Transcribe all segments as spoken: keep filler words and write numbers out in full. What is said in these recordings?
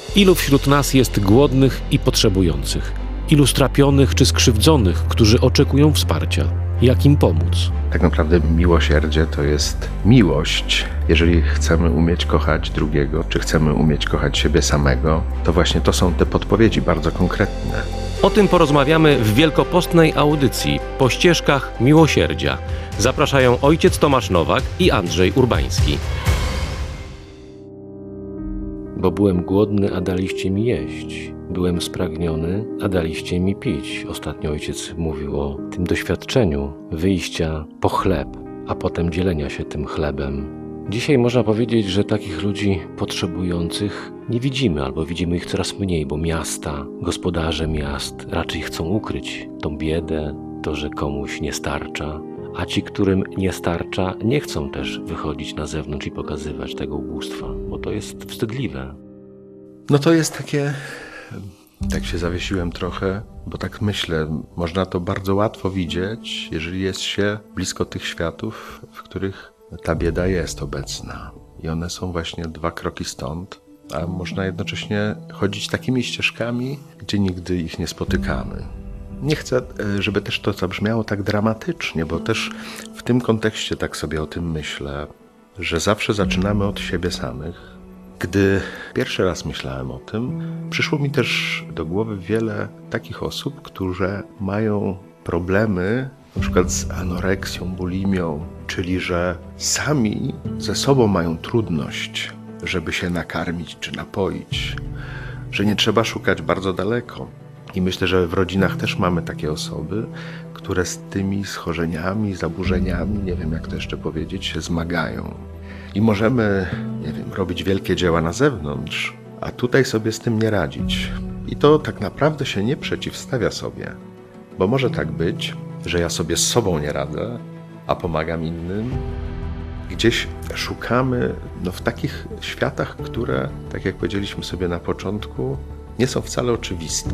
Ilu wśród nas jest głodnych i potrzebujących? Ilu strapionych czy skrzywdzonych, którzy oczekują wsparcia? Jak im pomóc? Tak naprawdę miłosierdzie to jest miłość. Jeżeli chcemy umieć kochać drugiego, czy chcemy umieć kochać siebie samego, to właśnie to są te podpowiedzi bardzo konkretne. O tym porozmawiamy w wielkopostnej audycji Po ścieżkach miłosierdzia. Zapraszają ojciec Tomasz Nowak i Andrzej Urbański. Bo byłem głodny, a daliście mi jeść. Byłem spragniony, a daliście mi pić. Ostatnio ojciec mówił o tym doświadczeniu wyjścia po chleb, a potem dzielenia się tym chlebem. Dzisiaj można powiedzieć, że takich ludzi potrzebujących nie widzimy, albo widzimy ich coraz mniej, bo miasta, gospodarze miast raczej chcą ukryć tą biedę, to, że komuś nie starcza, a ci, którym nie starcza, nie chcą też wychodzić na zewnątrz i pokazywać tego ubóstwa, bo to jest wstydliwe. No to jest takie... Tak się zawiesiłem trochę, bo tak myślę, można to bardzo łatwo widzieć, jeżeli jest się blisko tych światów, w których ta bieda jest obecna. I one są właśnie dwa kroki stąd, a można jednocześnie chodzić takimi ścieżkami, gdzie nigdy ich nie spotykamy. Nie chcę, żeby też to zabrzmiało tak dramatycznie, bo też w tym kontekście tak sobie o tym myślę, że zawsze zaczynamy od siebie samych. Gdy pierwszy raz myślałem o tym, przyszło mi też do głowy wiele takich osób, które mają problemy na przykład z anoreksją, bulimią, czyli że sami ze sobą mają trudność, żeby się nakarmić czy napoić, że nie trzeba szukać bardzo daleko. I myślę, że w rodzinach też mamy takie osoby, które z tymi schorzeniami, zaburzeniami, nie wiem jak to jeszcze powiedzieć, się zmagają. I możemy, nie wiem, robić wielkie dzieła na zewnątrz, a tutaj sobie z tym nie radzić. I to tak naprawdę się nie przeciwstawia sobie. Bo może tak być, że ja sobie z sobą nie radzę, a pomagam innym. Gdzieś szukamy no, w takich światach, które, tak jak powiedzieliśmy sobie na początku, nie są wcale oczywiste.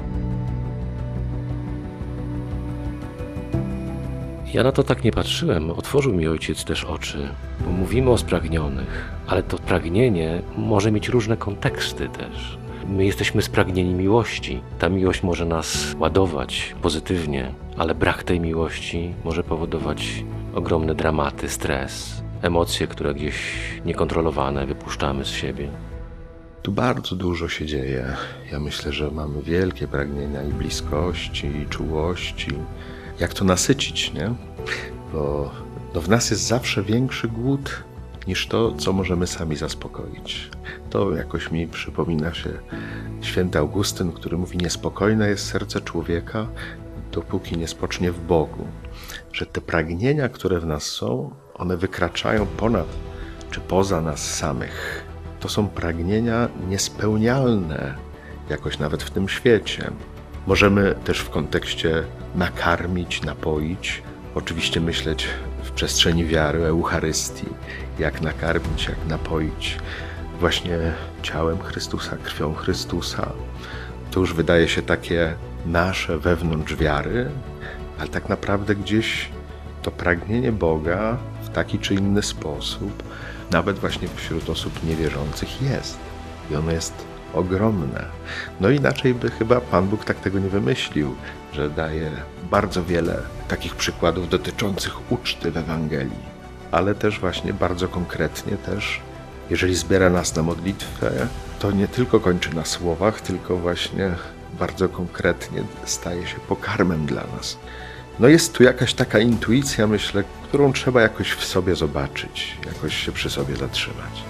Ja na to tak nie patrzyłem. Otworzył mi ojciec też oczy, bo mówimy o spragnionych, ale to pragnienie może mieć różne konteksty też. My jesteśmy spragnieni miłości. Ta miłość może nas ładować pozytywnie, ale brak tej miłości może powodować ogromne dramaty, stres, emocje, które gdzieś niekontrolowane wypuszczamy z siebie. Tu bardzo dużo się dzieje. Ja myślę, że mamy wielkie pragnienia i bliskości, i czułości. Jak to nasycić, nie? Bo no w nas jest zawsze większy głód niż to, co możemy sami zaspokoić. To jakoś mi przypomina się święty Augustyn, który mówi: niespokojne jest serce człowieka, dopóki nie spocznie w Bogu. Że te pragnienia, które w nas są, one wykraczają ponad czy poza nas samych. To są pragnienia niespełnialne jakoś nawet w tym świecie. Możemy też w kontekście nakarmić, napoić, oczywiście myśleć w przestrzeni wiary, Eucharystii, jak nakarmić, jak napoić właśnie ciałem Chrystusa, krwią Chrystusa. To już wydaje się takie nasze wewnątrz wiary, ale tak naprawdę gdzieś to pragnienie Boga w taki czy inny sposób, nawet właśnie wśród osób niewierzących jest. I ono jest ogromne. No inaczej by chyba Pan Bóg tak tego nie wymyślił, że daje bardzo wiele takich przykładów dotyczących uczty w Ewangelii, ale też właśnie bardzo konkretnie też, jeżeli zbiera nas na modlitwę, to nie tylko kończy na słowach, tylko właśnie bardzo konkretnie staje się pokarmem dla nas. No jest tu jakaś taka intuicja, myślę, którą trzeba jakoś w sobie zobaczyć, jakoś się przy sobie zatrzymać.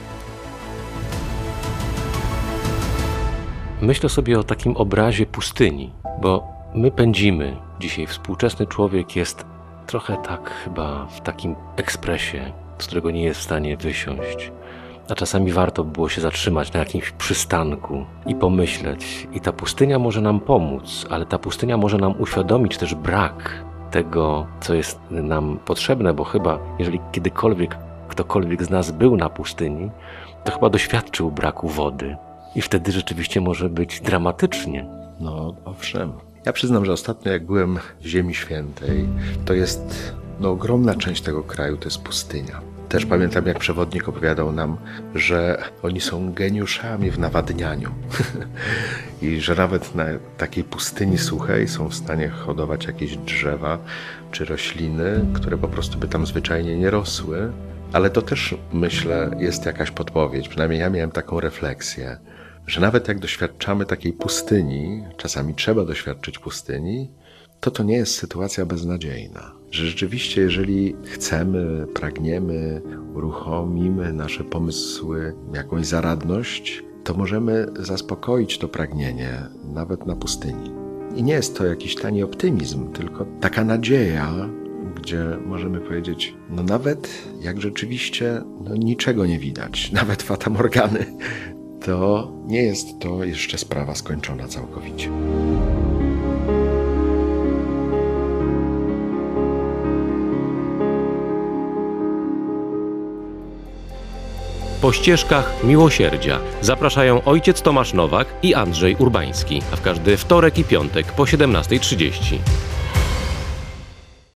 Myślę sobie o takim obrazie pustyni, bo my pędzimy. Dzisiaj współczesny człowiek jest trochę tak chyba w takim ekspresie, z którego nie jest w stanie wysiąść. A czasami warto by było się zatrzymać na jakimś przystanku i pomyśleć. I ta pustynia może nam pomóc, ale ta pustynia może nam uświadomić też brak tego, co jest nam potrzebne, bo chyba jeżeli kiedykolwiek ktokolwiek z nas był na pustyni, to chyba doświadczył braku wody. I wtedy rzeczywiście może być dramatycznie. No owszem. Ja przyznam, że ostatnio jak byłem w Ziemi Świętej, to jest no, ogromna część tego kraju to jest pustynia. Też pamiętam, jak przewodnik opowiadał nam, że oni są geniuszami w nawadnianiu i że nawet na takiej pustyni suchej są w stanie hodować jakieś drzewa czy rośliny, które po prostu by tam zwyczajnie nie rosły. Ale to też, myślę, jest jakaś podpowiedź, przynajmniej ja miałem taką refleksję, że nawet jak doświadczamy takiej pustyni, czasami trzeba doświadczyć pustyni, to to nie jest sytuacja beznadziejna. Że rzeczywiście, jeżeli chcemy, pragniemy, uruchomimy nasze pomysły, jakąś zaradność, to możemy zaspokoić to pragnienie nawet na pustyni. I nie jest to jakiś tani optymizm, tylko taka nadzieja, gdzie możemy powiedzieć, no nawet jak rzeczywiście no niczego nie widać, nawet fatamorgany, to nie jest to jeszcze sprawa skończona całkowicie. Po ścieżkach miłosierdzia zapraszają ojciec Tomasz Nowak i Andrzej Urbański, a w każdy wtorek i piątek po siedemnastej trzydzieści.